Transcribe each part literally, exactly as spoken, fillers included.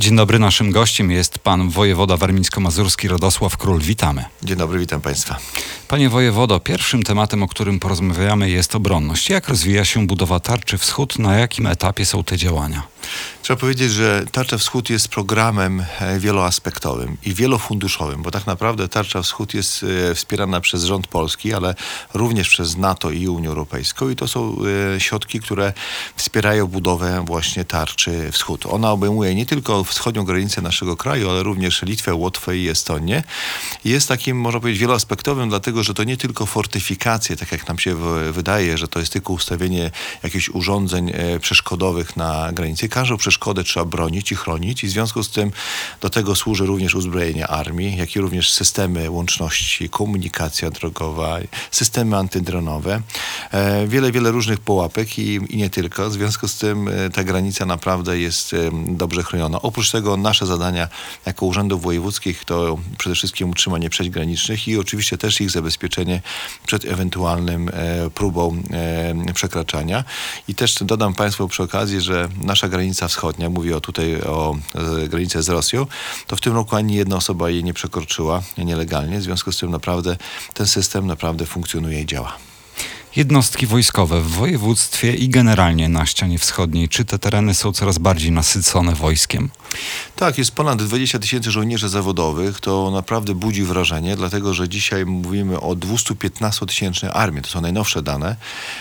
Dzień dobry, naszym gościem jest pan wojewoda warmińsko-mazurski Radosław Król. Witamy. Dzień dobry, witam państwa. Panie wojewodo, pierwszym tematem, o którym porozmawiamy, jest obronność. Jak rozwija się budowa Tarczy Wschód? Na jakim etapie są te działania? Trzeba powiedzieć, że Tarcza Wschód jest programem wieloaspektowym i wielofunduszowym, bo tak naprawdę Tarcza Wschód jest wspierana przez rząd polski, ale również przez NATO i Unię Europejską i to są środki, które wspierają budowę właśnie Tarczy Wschód. Ona obejmuje nie tylko wschodnią granicę naszego kraju, ale również Litwę, Łotwę i Estonię. Jest takim, można powiedzieć, wieloaspektowym, dlatego że to nie tylko fortyfikacje, tak jak nam się wydaje, że to jest tylko ustawienie jakichś urządzeń przeszkodowych na granicy. Każdą przeszkodę trzeba bronić i chronić i w związku z tym do tego służy również uzbrojenie armii, jak i również systemy łączności, komunikacja drogowa, systemy antydronowe. E, wiele, wiele różnych pułapek i, i nie tylko. W związku z tym e, ta granica naprawdę jest e, dobrze chroniona. Oprócz tego nasze zadania jako urzędów wojewódzkich to przede wszystkim utrzymanie przejść granicznych i oczywiście też ich zabezpieczenie przed ewentualnym e, próbą e, przekraczania. I też dodam państwu przy okazji, że nasza granica wschodnia, mówię o tutaj o e, granicy z Rosją, to w tym roku ani jedna osoba jej nie przekroczyła nielegalnie. W związku z tym naprawdę ten system naprawdę funkcjonuje i działa. Jednostki wojskowe w województwie i generalnie na ścianie wschodniej. Czy te tereny są coraz bardziej nasycone wojskiem? Tak, jest ponad dwadzieścia tysięcy żołnierzy zawodowych. To naprawdę budzi wrażenie, dlatego że dzisiaj mówimy o dwieście piętnaście tysięcznej armii. To są najnowsze dane.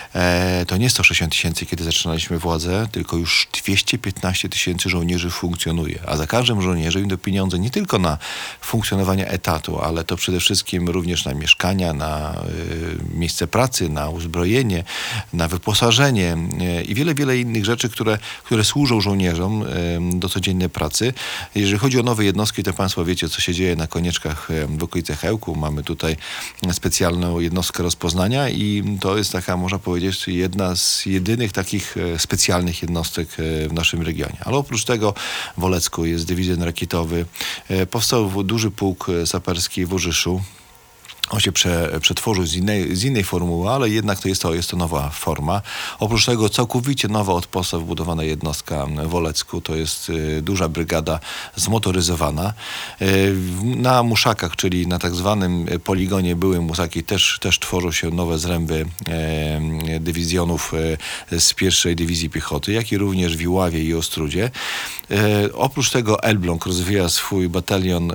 E, to nie sto sześćdziesiąt tysięcy, kiedy zaczynaliśmy władzę, tylko już dwieście piętnaście tysięcy żołnierzy funkcjonuje. A za każdym żołnierzem idą pieniądze nie tylko na funkcjonowanie etatu, ale to przede wszystkim również na mieszkania, na y, miejsce pracy, na uzbrojenie, na wyposażenie y, i wiele, wiele innych rzeczy, które, które służą żołnierzom y, do codziennej pracy. Jeżeli chodzi o nowe jednostki, to państwo wiecie, co się dzieje na Konieczkach w okolicach Ełku. Mamy tutaj specjalną jednostkę rozpoznania i to jest taka, można powiedzieć, jedna z jedynych takich specjalnych jednostek w naszym regionie. Ale oprócz tego w Olecku jest dywizjon rakietowy. Powstał duży pułk saperski w Orzyszu. On się prze, przetworzył z innej, z innej formuły, ale jednak to jest, to jest to nowa forma. Oprócz tego całkowicie nowa od podstaw budowana jednostka w Olecku. To jest y, duża brygada zmotoryzowana. Y, na Muszakach, czyli na tak zwanym poligonie byłym Musaki też, też tworzą się nowe zręby y, dywizjonów y, z pierwszej Dywizji Piechoty, jak i również w Iławie i Ostrudzie. Y, oprócz tego Elbląg rozwija swój batalion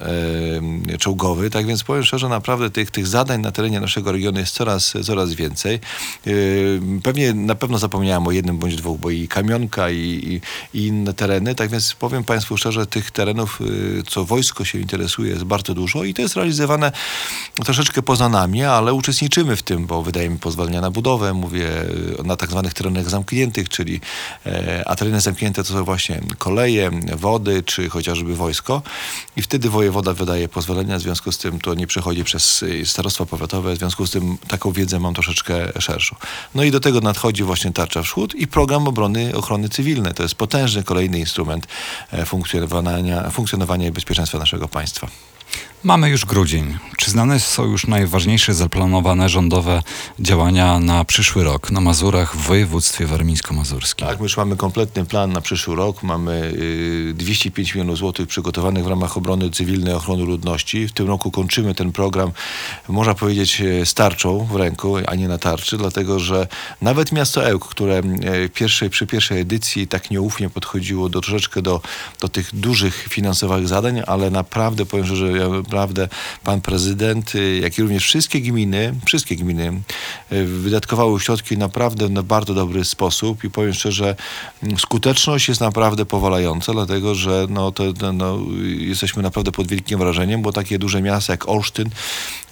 y, czołgowy, tak więc powiem szczerze, naprawdę tych Tych zadań na terenie naszego regionu jest coraz, coraz więcej. Yy, pewnie na pewno zapomniałem o jednym bądź dwóch, bo i Kamionka i, i, i inne tereny. Tak więc powiem państwu szczerze, tych terenów, yy, co wojsko się interesuje, jest bardzo dużo i to jest realizowane troszeczkę poza nami, ale uczestniczymy w tym, bo wydajemy pozwolenia na budowę, mówię na tak zwanych terenach zamkniętych, czyli yy, a tereny zamknięte to są właśnie koleje, wody, czy chociażby wojsko i wtedy wojewoda wydaje pozwolenia, w związku z tym to nie przechodzi przez starostwa powiatowe, w związku z tym taką wiedzę mam troszeczkę szerszą. No i do tego nadchodzi właśnie Tarcza Wschód i program obrony ochrony cywilnej. To jest potężny kolejny instrument funkcjonowania, funkcjonowania i bezpieczeństwa naszego państwa. Mamy już grudzień. Czy znane są już najważniejsze zaplanowane rządowe działania na przyszły rok na Mazurach w województwie warmińsko-mazurskim? Tak, my już mamy kompletny plan na przyszły rok. Mamy y, dwieście pięć milionów złotych przygotowanych w ramach obrony cywilnej, ochrony ludności. W tym roku kończymy ten program, można powiedzieć, z tarczą w ręku, a nie na tarczy, dlatego że nawet miasto Ełk, które pierwszej, przy pierwszej edycji tak nieufnie podchodziło do troszeczkę do, do tych dużych finansowych zadań, ale naprawdę powiem, że ja naprawdę pan prezydent, jak i również wszystkie gminy, wszystkie gminy wydatkowały środki naprawdę na bardzo dobry sposób i powiem szczerze, skuteczność jest naprawdę powalająca, dlatego że no, to, no, jesteśmy naprawdę pod wielkim wrażeniem, bo takie duże miasta jak Olsztyn e,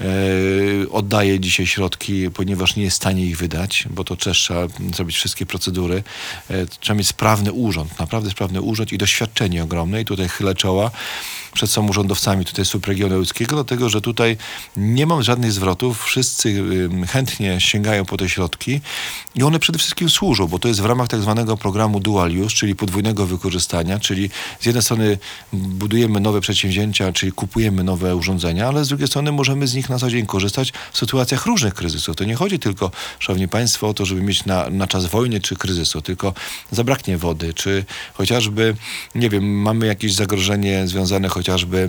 oddaje dzisiaj środki, ponieważ nie jest w stanie ich wydać, bo to też trzeba zrobić wszystkie procedury. E, trzeba mieć sprawny urząd, naprawdę sprawny urząd i doświadczenie ogromne i tutaj chylę czoła. przed samorządowcami tutaj z subregionu łódzkiego, dlatego że tutaj nie mam żadnych zwrotów. Wszyscy y, chętnie sięgają po te środki i one przede wszystkim służą, bo to jest w ramach tak zwanego programu dual use, czyli podwójnego wykorzystania, czyli z jednej strony budujemy nowe przedsięwzięcia, czyli kupujemy nowe urządzenia, ale z drugiej strony możemy z nich na co dzień korzystać w sytuacjach różnych kryzysów. To nie chodzi tylko, szanowni państwo, o to, żeby mieć na, na czas wojny czy kryzysu, tylko zabraknie wody, czy chociażby, nie wiem, mamy jakieś zagrożenie związane chociażby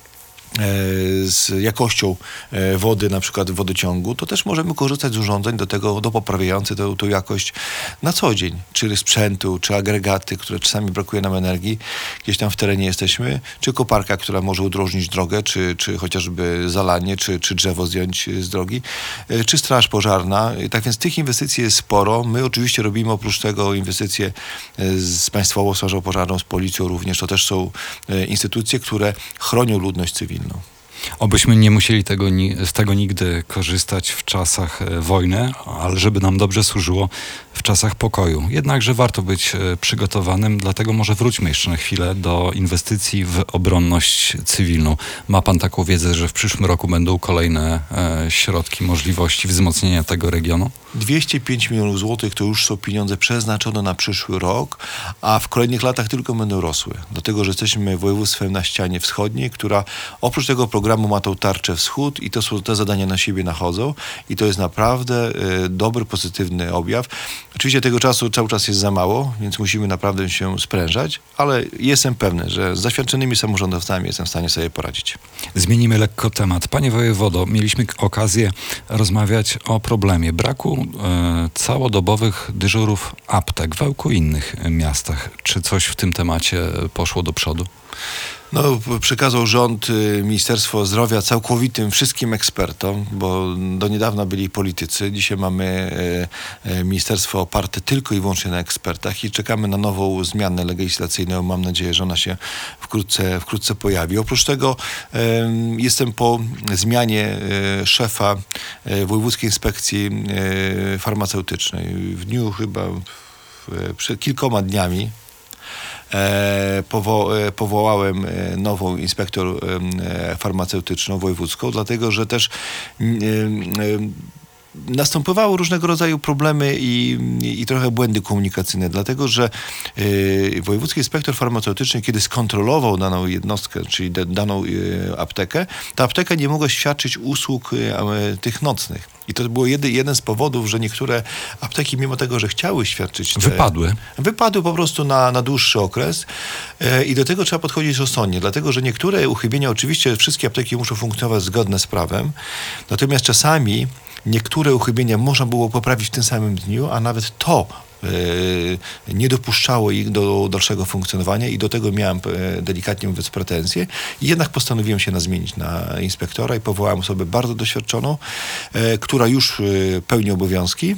z jakością wody, na przykład wodociągu, to też możemy korzystać z urządzeń do tego, do poprawiających tę, tę jakość na co dzień, czy sprzętu, czy agregaty, które czasami brakuje nam energii, gdzieś tam w terenie jesteśmy, czy koparka, która może udrożnić drogę, czy, czy chociażby zalanie, czy, czy drzewo zdjąć z drogi, czy straż pożarna. Tak więc tych inwestycji jest sporo. My oczywiście robimy oprócz tego inwestycje z Państwową Strażą Pożarną, z Policją również. To też są instytucje, które chronią ludność cywilną. Obyśmy nie musieli tego, ni- z tego nigdy korzystać w czasach e, wojny, ale żeby nam dobrze służyło w czasach pokoju. Jednakże warto być e, przygotowanym, dlatego może wróćmy jeszcze na chwilę do inwestycji w obronność cywilną. Ma pan taką wiedzę, że w przyszłym roku będą kolejne e, środki, możliwości wzmocnienia tego regionu? dwieście pięć milionów złotych to już są pieniądze przeznaczone na przyszły rok, a w kolejnych latach tylko będą rosły. Dlatego, że jesteśmy województwem na ścianie wschodniej, która oprócz tego programu ma tą tarczę wschód i to są te zadania na siebie nachodzą i to jest naprawdę y, dobry, pozytywny objaw. Oczywiście tego czasu cały czas jest za mało, więc musimy naprawdę się sprężać, ale jestem pewny, że z doświadczonymi samorządowcami jestem w stanie sobie poradzić. Zmienimy lekko temat. Panie wojewodo, mieliśmy k- okazję rozmawiać o problemie braku e, całodobowych dyżurów aptek w Ełku i innych e, miastach. Czy coś w tym temacie poszło do przodu? No, przekazał rząd, y, Ministerstwo Zdrowia całkowitym wszystkim ekspertom, bo do niedawna byli politycy. Dzisiaj mamy y, y, ministerstwo oparte tylko i wyłącznie na ekspertach i czekamy na nową zmianę legislacyjną. Mam nadzieję, że ona się wkrótce, wkrótce pojawi. Oprócz tego y, jestem po zmianie y, szefa y, Wojewódzkiej Inspekcji y, Farmaceutycznej. W dniu chyba w, przed kilkoma dniami E, powo, e, powołałem e, nową inspektor e, farmaceutyczną wojewódzką, dlatego że też e, e, następowały różnego rodzaju problemy i, i, i trochę błędy komunikacyjne, dlatego że y, wojewódzki inspektor farmaceutyczny, kiedy skontrolował daną jednostkę, czyli da, daną y, aptekę, ta apteka nie mogła świadczyć usług y, tych nocnych. I to był jedy, jeden z powodów, że niektóre apteki, mimo tego, że chciały świadczyć... Te, Wypadły. Wypadły po prostu na, na dłuższy okres y, i do tego trzeba podchodzić rozsądnie, dlatego że niektóre uchybienia, oczywiście wszystkie apteki muszą funkcjonować zgodne z prawem, natomiast czasami niektóre uchybienia można było poprawić w tym samym dniu, a nawet to yy, nie dopuszczało ich do dalszego funkcjonowania i do tego miałem yy, delikatnie mówiąc pretensje. I jednak postanowiłem się na zmienić na inspektora i powołałem osobę bardzo doświadczoną, yy, która już yy, pełni obowiązki.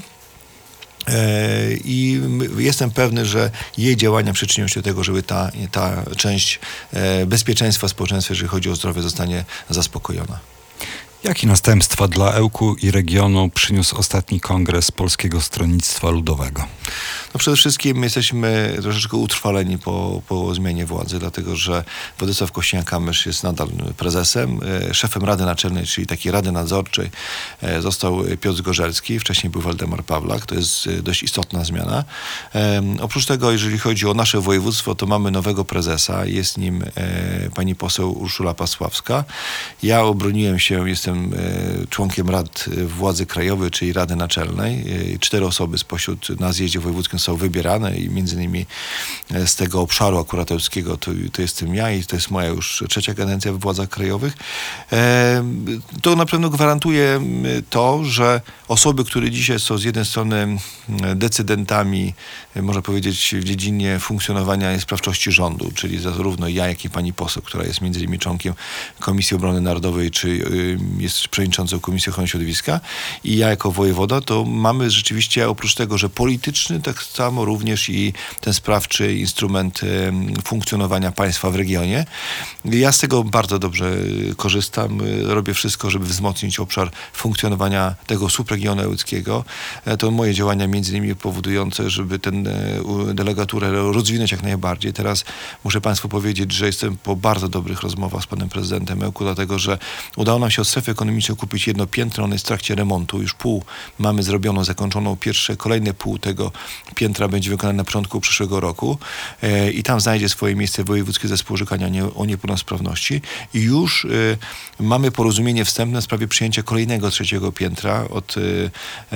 I jestem pewny, że jej działania przyczynią się do tego, żeby ta, ta część bezpieczeństwa społeczeństwa, jeżeli chodzi o zdrowie, zostanie zaspokojona. Jakie następstwa dla Ełku i regionu przyniósł ostatni kongres Polskiego Stronnictwa Ludowego? No przede wszystkim jesteśmy troszeczkę utrwaleni po, po zmianie władzy, dlatego że Władysław Kośniak-Kamysz jest nadal prezesem. Szefem Rady Naczelnej, czyli takiej Rady Nadzorczej, został Piotr Zgorzelski, wcześniej był Waldemar Pawlak. To jest dość istotna zmiana. Um, oprócz tego, jeżeli chodzi o nasze województwo, to mamy nowego prezesa. Jest nim e, pani poseł Urszula Pasławska. Ja obroniłem się, jestem e, członkiem Rad Władzy Krajowej, czyli Rady Naczelnej. E, cztery osoby spośród na zjeździe wojewódzkim są wybierane i między innymi z tego obszaru akurat ełckiego to, to jestem ja i to jest moja już trzecia kadencja w władzach krajowych. E, to na pewno gwarantuje to, że osoby, które dzisiaj są z jednej strony decydentami, można powiedzieć, w dziedzinie funkcjonowania i sprawczości rządu, czyli zarówno ja, jak i pani poseł, która jest między innymi członkiem Komisji Obrony Narodowej, czy y, jest przewodniczącym Komisji Ochrony Środowiska i ja jako wojewoda, to mamy rzeczywiście oprócz tego, że polityczny, tak samo również i ten sprawczy instrument funkcjonowania państwa w regionie. Ja z tego bardzo dobrze korzystam. Robię wszystko, żeby wzmocnić obszar funkcjonowania tego subregionu ełckiego. To moje działania między innymi powodujące, żeby tę delegaturę rozwinąć jak najbardziej. Teraz muszę Państwu powiedzieć, że jestem po bardzo dobrych rozmowach z panem prezydentem Ełku, dlatego że udało nam się od strefy ekonomicznej kupić jedno piętro, ono jest w trakcie remontu. Już pół mamy zrobioną, zakończoną. Pierwsze, kolejne pół tego piętra będzie wykonane na początku przyszłego roku e, i tam znajdzie swoje miejsce Wojewódzki Zespół Orzekania nie, o Niepełnosprawności. I już e, mamy porozumienie wstępne w sprawie przyjęcia kolejnego trzeciego piętra od e,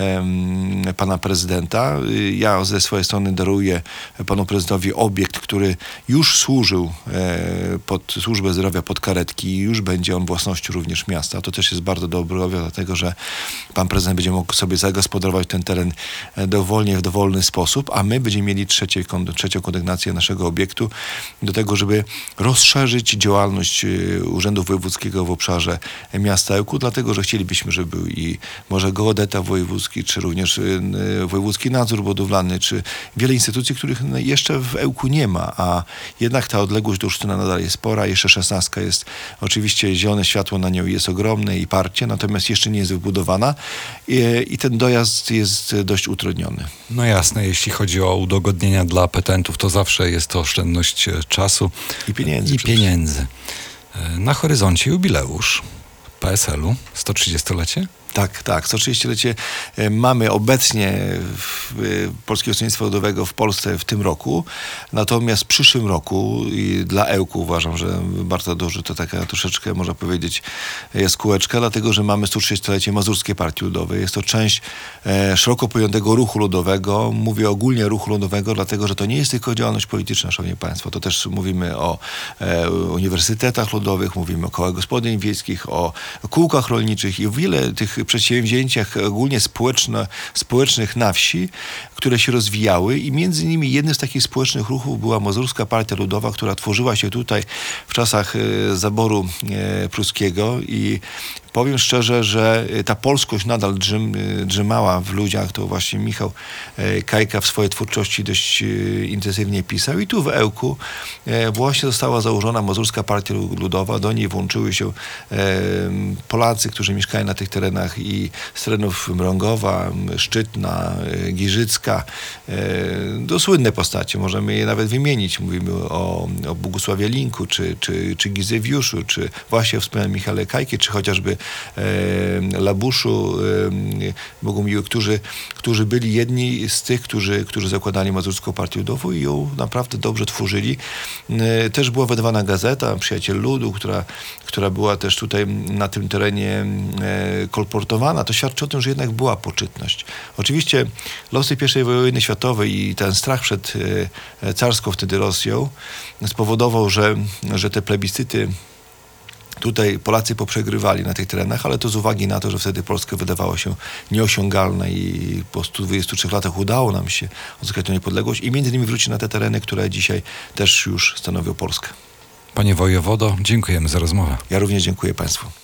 e, pana prezydenta. Ja ze swojej strony daruję panu prezydentowi obiekt, który już służył e, pod służbę zdrowia, pod karetki i już będzie on własnością również miasta. To też jest bardzo dobry objaw, dlatego że pan prezydent będzie mógł sobie zagospodarować ten teren dowolnie, w dowolny sposób, a my będziemy mieli trzecie, trzecią kondygnację naszego obiektu do tego, żeby rozszerzyć działalność Urzędu Wojewódzkiego w obszarze miasta Ełku, dlatego że chcielibyśmy, żeby był i może geodeta wojewódzki, czy również wojewódzki nadzór budowlany, czy wiele instytucji, których jeszcze w Ełku nie ma, a jednak ta odległość do Olsztyna nadal jest spora. Jeszcze szesnastka jest, oczywiście zielone światło na nią jest ogromne i parcie, natomiast jeszcze nie jest wybudowana i, i ten dojazd jest dość utrudniony. No jasne, jeśli chodzi o udogodnienia dla petentów, to zawsze jest to oszczędność czasu i pieniędzy. I pieniędzy. Na horyzoncie jubileusz P S L-u, sto trzydziestolecie? Tak, tak. sto trzydziestolecie mamy obecnie Polskiego Stronnictwa Ludowego w Polsce w tym roku. Natomiast w przyszłym roku i dla Ełku uważam, że bardzo duży, to taka troszeczkę, można powiedzieć, jaskółeczka, dlatego że mamy sto trzydziestolecie Mazurskiej Partii Ludowej. Jest to część e, szeroko pojętego ruchu ludowego. Mówię ogólnie ruchu ludowego, dlatego że to nie jest tylko działalność polityczna, szanowni państwo. To też mówimy o e, uniwersytetach ludowych, mówimy o kołach gospodyń wiejskich, o kółkach rolniczych i wiele tych przedsięwzięciach ogólnie społeczno, społecznych na wsi, które się rozwijały i między innymi jednym z takich społecznych ruchów była Mazurska Partia Ludowa, która tworzyła się tutaj w czasach e, zaboru e, pruskiego i powiem szczerze, że ta polskość nadal drzym, drzymała w ludziach. To właśnie Michał Kajka w swojej twórczości dość intensywnie pisał. I tu w Ełku właśnie została założona Mazurska Partia Ludowa. Do niej włączyły się Polacy, którzy mieszkają na tych terenach i z terenów Mrągowa, Szczytna, Giżycka. To słynne postacie. Możemy je nawet wymienić. Mówimy o, o Bogusławie Linku, czy, czy, czy Gizewiuszu, czy właśnie wspomnianym Michale Kajki, czy chociażby Labuszu, Bogumiły, którzy, którzy byli jedni z tych, którzy, którzy zakładali Mazurską Partię Ludową i ją naprawdę dobrze tworzyli. Też była wydawana gazeta Przyjaciel Ludu, która, która była też tutaj na tym terenie kolportowana. To świadczy o tym, że jednak była poczytność. Oczywiście losy pierwszej wojny światowej i ten strach przed carską wtedy Rosją spowodował, że, że te plebiscyty tutaj Polacy poprzegrywali na tych terenach, ale to z uwagi na to, że wtedy Polska wydawała się nieosiągalna i po stu dwudziestu trzech latach udało nam się odzyskać tę niepodległość i między innymi wrócić na te tereny, które dzisiaj też już stanowią Polskę. Panie wojewodo, dziękujemy za rozmowę. Ja również dziękuję Państwu.